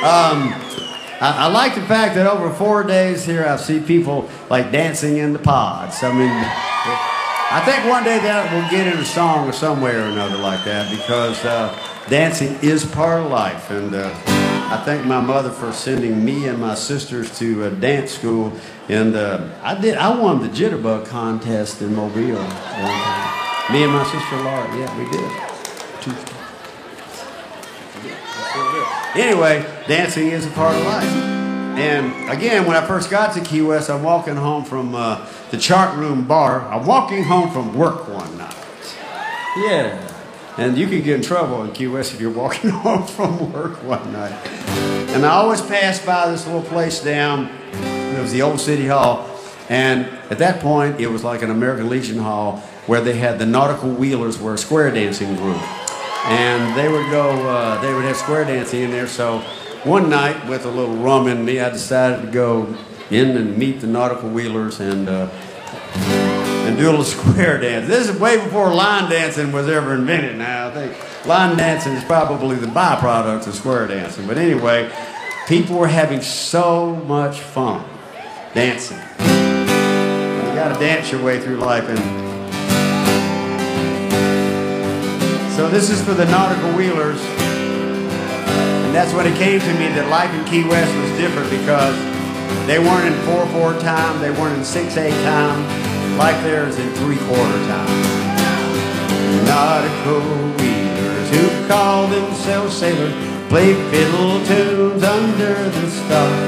I like the fact that over 4 days here I see people like dancing in the pods. I mean, I think one day that will get in a song or some way or another like that because dancing is part of life. And I thank my mother for sending me and my sisters to dance school. And I won the Jitterbug contest in Mobile one time. Me and my sister Laura, yeah, we did. Anyway, dancing is a part of life. And again, when I first got to Key West, I'm walking home from the Chart Room Bar. I'm walking home from work one night. Yeah. And you can get in trouble in Key West if you're walking home from work one night. And I always passed by this little place down. It was the old City Hall. And at that point, it was like an American Legion Hall where they had the Nautical Wheelers were a square dancing group. And they would have square dancing in there. So one night, with a little rum in me, I decided to go in and meet the Nautical Wheelers and do a little square dance. This is way before line dancing was ever invented. Now, I think line dancing is probably the byproduct of square dancing. But anyway, people were having so much fun dancing. You got to dance your way through life. And so this is for the Nautical Wheelers. And that's when it came to me that life in Key West was different because they weren't in 4/4 time, they weren't in 6/8 time, like theirs in 3/4 time. Nautical Wheelers who call themselves sailors play fiddle tunes under the stars.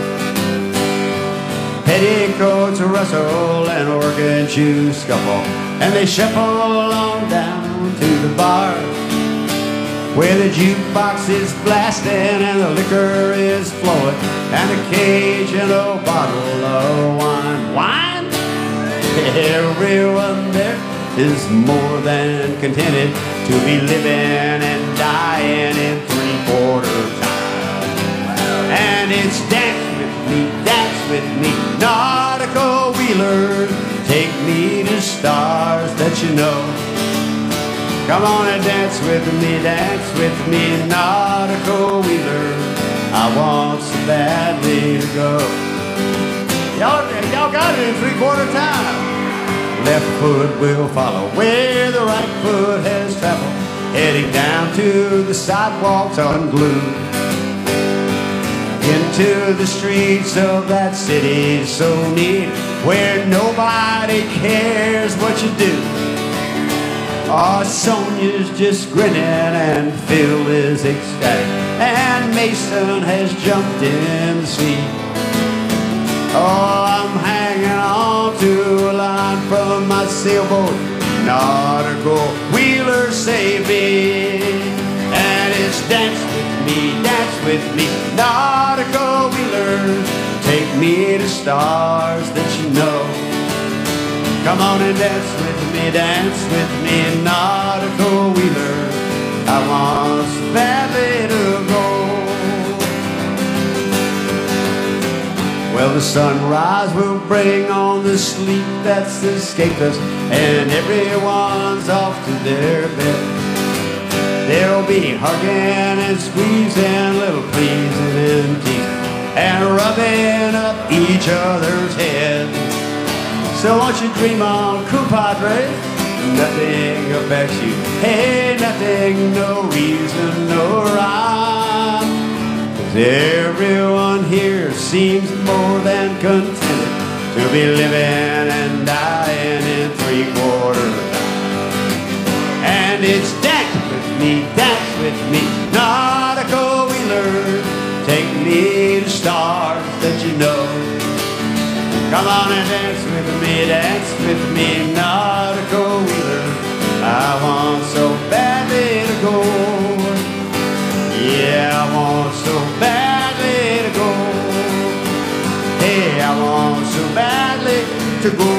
Petticoats rustle and organ shoes scuffle, and they shuffle on down to the bar where the jukebox is blasting and the liquor is flowing and occasional bottle of wine. Wine? Everyone there is more than contented to be living and dying in 3/4 time. And it's dance with me, Nautical Wheelers, take me to stars that you know. Come on and dance with me, Nautical Wheelers, I want so badly to go. Y'all got it in 3/4 time. Left foot will follow where the right foot has traveled, heading down to the sidewalks unglued, into the streets of that city so neat, where nobody cares what you do. Oh, Sonia's just grinning and Phil is ecstatic, and Mason has jumped in the sea. Oh, I'm hanging on to a line from my sailboat, Nautical Wheelers save me. And it's dance with me, Nautical Wheelers, take me to stars that you know. Come on and dance with me, Nautical Wheelers, I want so badly to go. Well, the sunrise will bring on the sleep that's escaped us, and everyone's off to their bed. There'll be hugging and squeezing, little pleasing and teasing, and rubbing up each other's head. So won't you dream on, compadre? Nothing affects you. Hey, nothing, no reason, no rhyme. 'Cause everyone here seems more than contented to be living and dying in 3/4 time. And it's dance with me, Nautical Wheelers, take me to stars that you know. Come on and dance with me, Nautical Wheelers, I want so badly to go. Yeah, I want so badly to go. Hey, I want so badly to go.